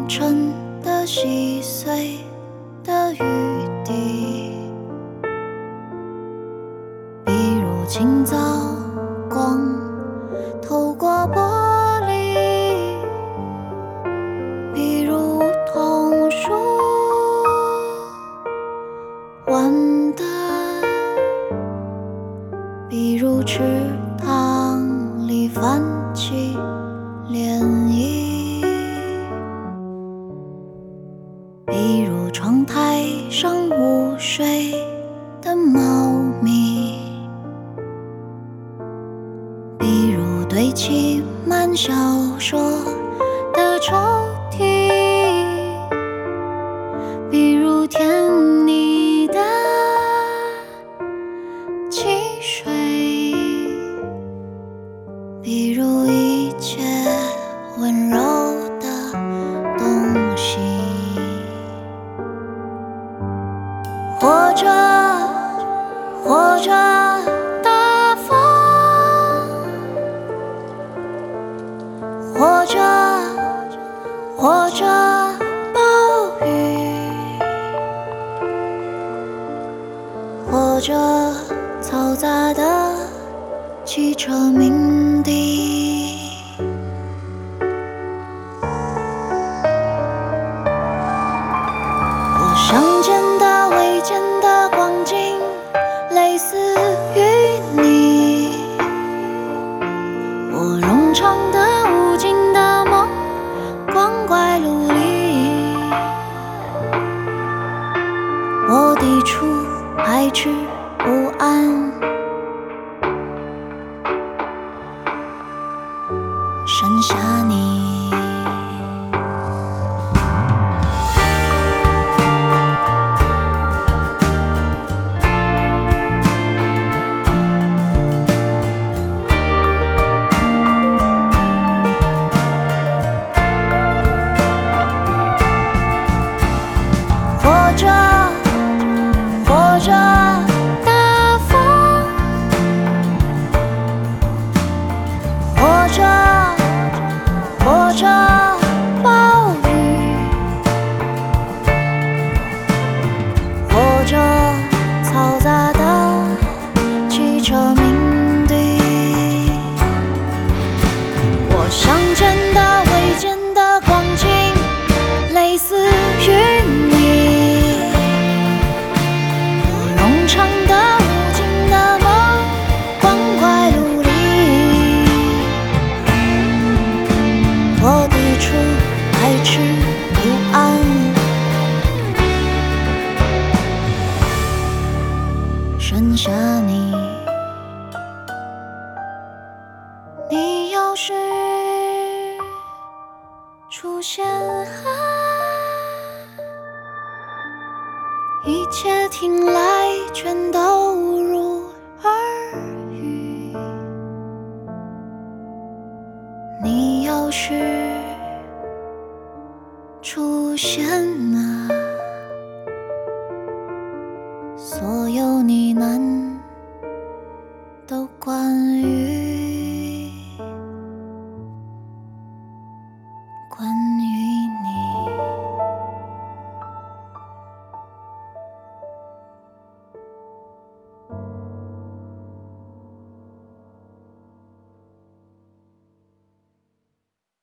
红尘的细碎的雨滴，比如清早光透过玻璃，比如桐树豌豆，比如池塘里泛起涟漪，比如窗台上午睡的猫咪，比如堆积满小说的抽屉，比如甜腻的汽水，比如一切温柔的东西，或者大风，或者暴雨，或者嘈杂的汽车鸣笛。我想见的未见的光景，类似于你，我冗长的无尽的梦，光怪陆离，我抵触排斥不安，剩下你。或者大风，或者暴雨，或者嘈杂的汽车鸣笛，我想见的未见的光景，类似于你，我冗长的无尽的梦，光怪陆离，我抵触排斥不安，剩下你。你要是出现一切听来全都如耳语。你要是出现啊，所有呢喃都关于